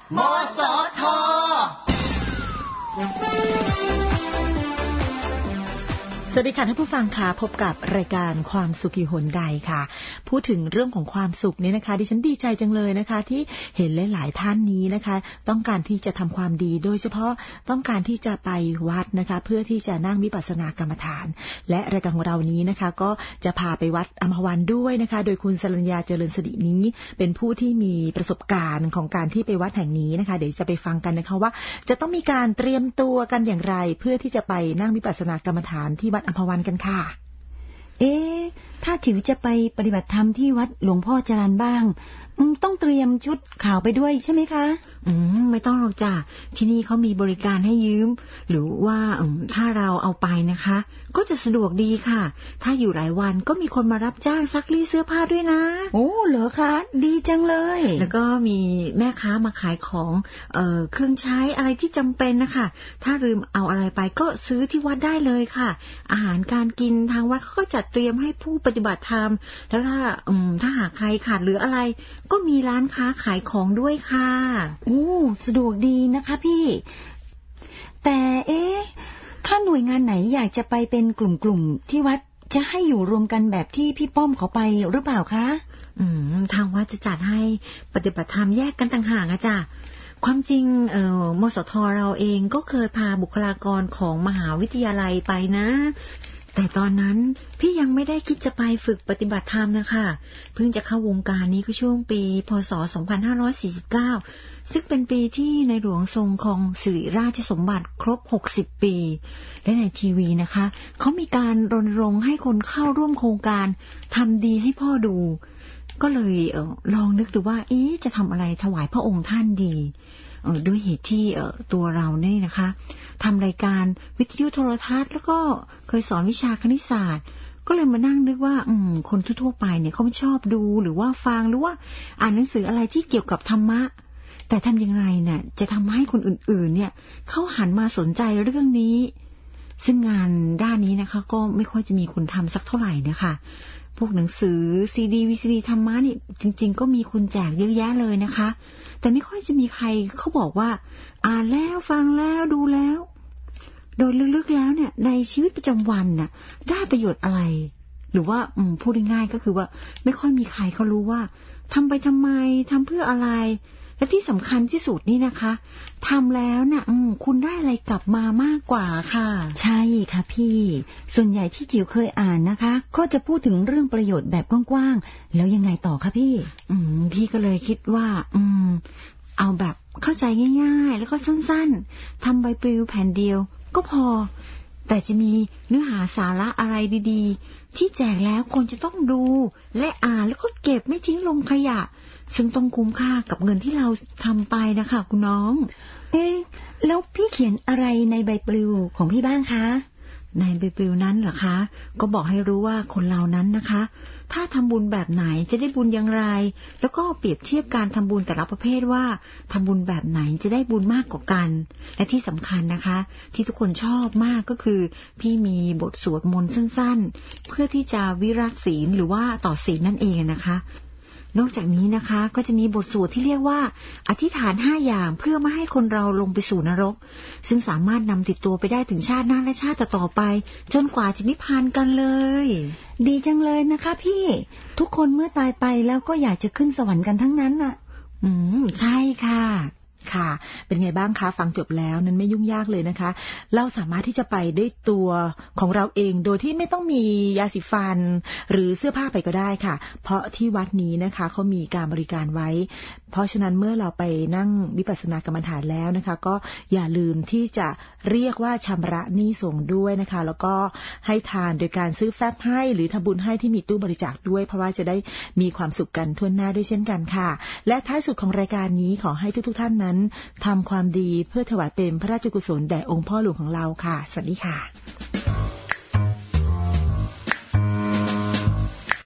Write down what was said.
มสท. สวัสดีค่ะท่านผู้ฟังค่ะพบกับรายการความสุขอยู่หนใดค่ะพูดถึงเรื่องของความสุขเนี่ยนะคะดิฉันดีใจจังเลยนะคะที่เห็นหลายๆท่านนี้นะคะต้องการที่จะทำความดีโดยเฉพาะต้องการที่จะไปวัดนะคะเพื่อที่จะนั่งวิปัสสนากรรมฐานและรายการของเรานี้นะคะก็จะพาไปวัดอัมพวันด้วยนะคะโดยคุณสรัญญาเจริญสิรินี้เป็นผู้ที่มีประสบการณ์ของการที่ไปวัดแห่งนี้นะคะเดี๋ยวจะไปฟังกันนะคะว่าจะต้องมีการเตรียมตัวกันอย่างไรเพื่อที่จะไปนั่งวิปัสสนากรรมฐานที่วัดอัมพวันกันค่ะถ้าจิ๋วจะไปปฏิบัติธรรมที่วัดหลวงพ่อจรัญบ้างต้องเตรียมชุดขาวไปด้วยใช่ไหมคะไม่ต้องหรอกจ้ะที่นี่เขามีบริการให้ยืมหรือว่าถ้าเราเอาไปนะคะก็จะสะดวกดีค่ะถ้าอยู่หลายวันก็มีคนมารับจ้างซักรีดเสื้อผ้าด้วยนะโอ้เหรอคะดีจังเลยแล้วก็มีแม่ค้ามาขายของเครื่องใช้อะไรที่จำเป็นนะคะถ้าลืมเอาอะไรไปก็ซื้อที่วัดได้เลยค่ะอาหารการกินทางวัดเขาก็จัดเตรียมให้ผู้ปฏิบัติธรรมแล้วถ้าหากใครขาดเหลืออะไรก็มีร้านค้าขายของด้วยค่ะสะดวกดีนะคะพี่แต่ถ้าหน่วยงานไหนอยากจะไปเป็นกลุ่มๆที่วัดจะให้อยู่รวมกันแบบที่พี่ป้อมเขาไปหรือเปล่าคะทางวัดจะจัดให้ปฏิบัติธรรมแยกกันต่างหากจ้ะความจริงมสท.เราเองก็เคยพาบุคลากรของมหาวิทยาลัยไปนะแต่ตอนนั้นพี่ยังไม่ได้คิดจะไปฝึกปฏิบัติธรรมนะคะเพิ่งจะเข้าวงการนี้ก็ช่วงปีพ.ศ. 2549ซึ่งเป็นปีที่ในหลวงทรงครองสิริราชสมบัติครบ60ปีและในทีวีนะคะเขามีการรณรงค์ให้คนเข้าร่วมโครงการทำดีให้พ่อดูก็เลยลองนึกดูว่าจะทำอะไรถวายพระองค์ท่านดีด้วยเหตุที่ตัวเราเนี่ยนะคะทำรายการวิทยุโทรทัศน์แล้วก็เคยสอนวิชาคณิตศาสตร์ก็เลยมานั่งนึกว่าคนทั่วไปเนี่ยเขาไม่ชอบดูหรือว่าฟังหรือว่าอ่านหนังสืออะไรที่เกี่ยวกับธรรมะแต่ทำยังไงเนี่ยจะทำให้คนอื่นๆเนี่ยเขาหันมาสนใจเรื่องนี้ซึ่งงานด้านนี้นะคะก็ไม่ค่อยจะมีคนทำสักเท่าไหร่นะคะพวกหนังสือซีดีวีซีดีธรรมะนี่จริงๆก็มีคนแจกเยอะแยะเลยนะคะแต่ไม่ค่อยจะมีใครเขาบอกว่าอ่านแล้วฟังแล้วดูแล้วโดยลึกๆแล้วเนี่ยในชีวิตประจำวันน่ะได้ประโยชน์อะไรหรือว่าพูดง่ายๆก็คือว่าไม่ค่อยมีใครเขารู้ว่าทำไปทำไมทำเพื่ออะไรและที่สำคัญที่สุดนี่นะคะทำแล้วน่ะคุณได้อะไรกลับมามากกว่าค่ะใช่ค่ะพี่ส่วนใหญ่ที่จิ๋วเคยอ่านนะคะก็จะพูดถึงเรื่องประโยชน์แบบกว้างๆแล้วยังไงต่อคะพี่พี่ก็เลยคิดว่าเอาแบบเข้าใจง่ายๆแล้วก็สั้นๆทำใบปลิวแผ่นเดียวก็พอแต่จะมีเนื้อหาสาระอะไรดีๆที่แจกแล้วคนจะต้องดูและอ่านแล้วก็เก็บไม่ทิ้งลงขยะซึ่งต้องคุ้มค่ากับเงินที่เราทำไปนะคะคุณน้องแล้วพี่เขียนอะไรในใบปลิวของพี่บ้างคะในใบปลิวนั้นเหรอคะก็บอกให้รู้ว่าคนเรานั้นนะคะถ้าทำบุญแบบไหนจะได้บุญอย่างไรแล้วก็เปรียบเทียบการทำบุญแต่ละประเภทว่าทำบุญแบบไหนจะได้บุญมากกว่ากันและที่สำคัญนะคะที่ทุกคนชอบมากก็คือพี่มีบทสวดมนต์สั้นๆเพื่อที่จะวิรัติศีลหรือว่าต่อศีลนั่นเองนะคะนอกจากนี้นะคะก็จะมีบทสวดที่เรียกว่าอธิษฐาน5อย่างเพื่อไม่ให้คนเราลงไปสู่นรกซึ่งสามารถนำติดตัวไปได้ถึงชาติหน้าและชาติต่อไปจนกว่าจะนิพพานกันเลยดีจังเลยนะคะพี่ทุกคนเมื่อตายไปแล้วก็อยากจะขึ้นสวรรค์กันทั้งนั้นน่ะใช่ค่ะค่ะเป็นไงบ้างคะฟังจบแล้วนั้นไม่ยุ่งยากเลยนะคะเราสามารถที่จะไปด้วยตัวของเราเองโดยที่ไม่ต้องมียาสีฟันหรือเสื้อผ้าไปก็ได้ค่ะเพราะที่วัดนี้นะคะเขามีการบริการไว้เพราะฉะนั้นเมื่อเราไปนั่งวิปัสสนากรรมฐานแล้วนะคะก็อย่าลืมที่จะเรียกว่าชำระหนี้สงฆ์ด้วยนะคะแล้วก็ให้ทานโดยการซื้อแฟ้มให้หรือทำบุญให้ที่มีตู้บริจาคด้วยเพราะว่าจะได้มีความสุขกันทั่วหน้าด้วยเช่นกันค่ะและท้ายสุดของรายการนี้ขอให้ทุกท่านนั้นทำความดีเพื่อถวายเป็นพระราชกุศลแด่องค์พ่อหลวงของเราค่ะสวัสดีค่ะ